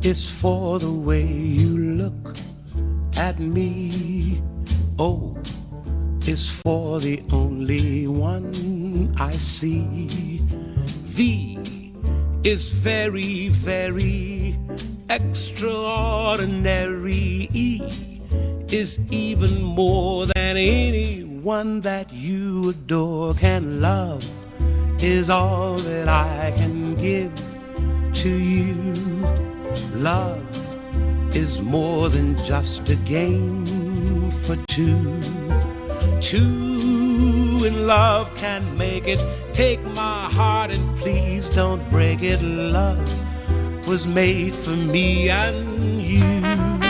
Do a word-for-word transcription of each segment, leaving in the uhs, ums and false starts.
It's for the way you look at me. O is for the only one I see. V is very, very extraordinary. E is even more than anyone that you adore can love. Is all that I can give to you. Love is more than just a game for two. Two in love can make it. Take my heart and please don't break it. Love was made for me and you.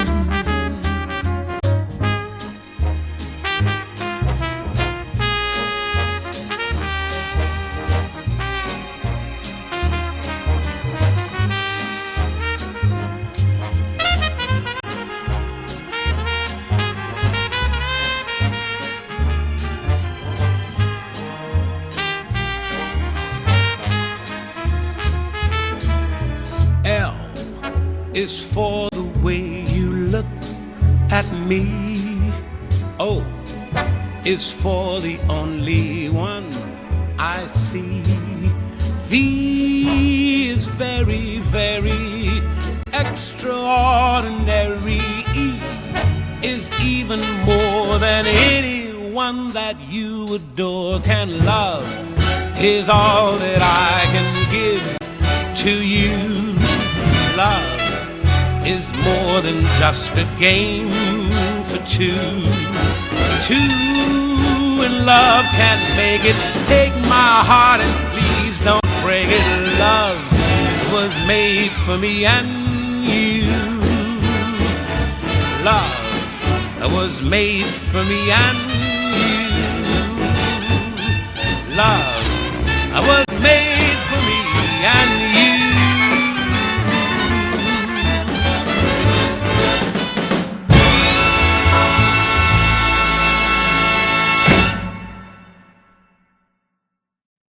L is for the way you look at me. O is for the only one I see. V is very, very extraordinary. E is even more than anyone that you adore can love. Is all that I can give to you. Love is more than just a game for two. Two in love can't make it. Take my heart and please don't break it. Love was made for me and you. Love was made for me and you. Love was